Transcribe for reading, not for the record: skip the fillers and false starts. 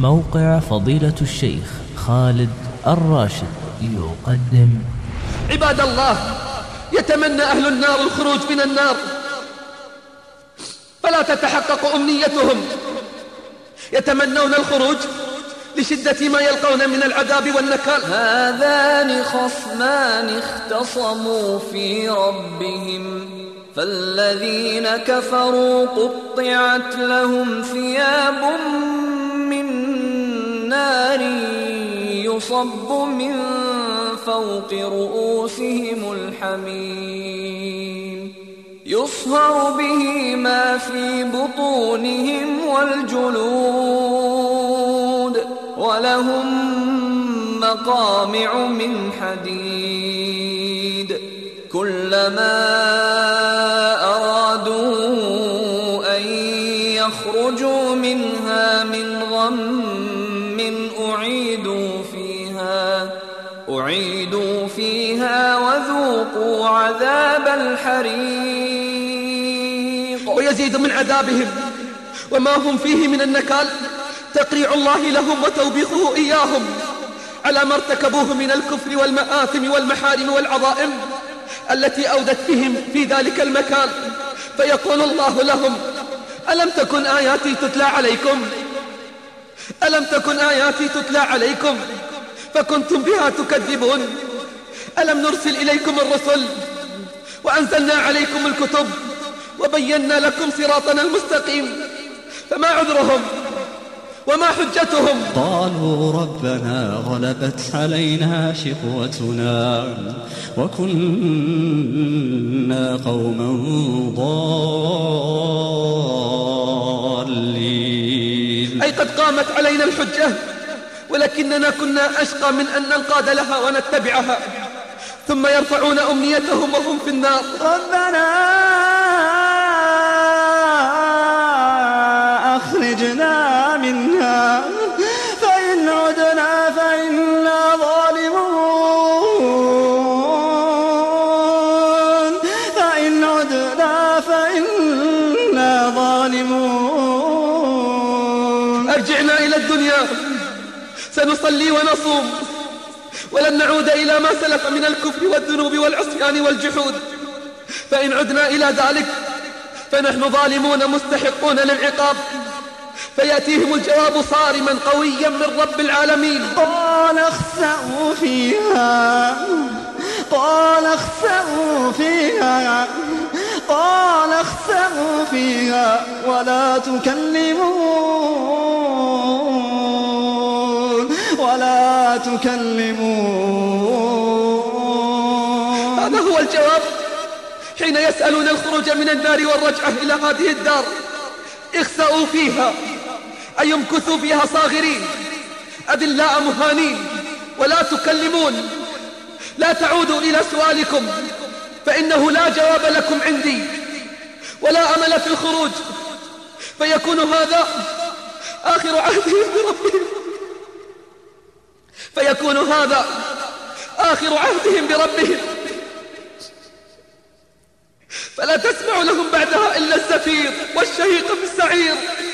موقع فضيلة الشيخ خالد الراشد يقدم. عباد الله، يتمنى أهل النار الخروج من النار فلا تتحقق أمنيتهم. يتمنون الخروج لشدة ما يلقون من العذاب والنكال. هذان خصمان اختصموا في ربهم فالذين كفروا قطعت لهم ثياب من نار يصب من فوق رؤوسهم الحميم يصهر به ما في بطونهم والجلود ولهم مقامع من حديد كلما أرادوا أن يخرجوا منها من غم أعيدوا فيها وذوقوا عذاب الحريق. ويزيد من عذابهم وما هم فيه من النكال تقريع الله لهم وتوبيخه إياهم على ما ارتكبوه من الكفر والمآثم والمحارم والعظائم التي أودت بهم في ذلك المكان. فيقول الله لهم: ألم تكن آياتي تتلى عليكم؟ ألم تكن آياتي تتلى عليكم فكنتم بها تكذبون؟ ألم نرسل إليكم الرسل وأنزلنا عليكم الكتب وبينا لكم صراطنا المستقيم؟ فما عذرهم وما حجتهم؟ قالوا ربنا غلبت علينا شقوتنا وكنا قوما ضالين. أي قد قامت علينا الحجة ولكننا كنا أشقى من أن ننقاد لها ونتبعها. ثم يرفعون أمنيتهم وهم في النار: ربنا أخرجنا منها فإن عدنا فإنا ظالمون فإن عدنا فإنا ظالمون. أرجعنا إلى الدنيا سنصلي ونصوم ولن نعود إلى ما سلف من الكفر والذنوب والعصيان والجحود. فإن عدنا إلى ذلك فنحن ظالمون مستحقون للعقاب. فيأتيهم الجواب صارما قويا من رب العالمين: قال اخسأوا فيها قال اخسأوا فيها قال اخسأوا فيها ولا تكلمون. هذا هو الجواب حين يسألون الخروج من النار والرجعة إلى هذه الدار. اخسأوا فيها أي امكثوا فيها صاغرين أذلاء مهانين ولا تكلمون. لا تعودوا إلى سؤالكم فإنه لا جواب لكم عندي ولا أمل في الخروج. فيكون هذا آخر عهدهم بربهم فلا تسمع لهم بعدها إلا الزفير والشهيق في السعير.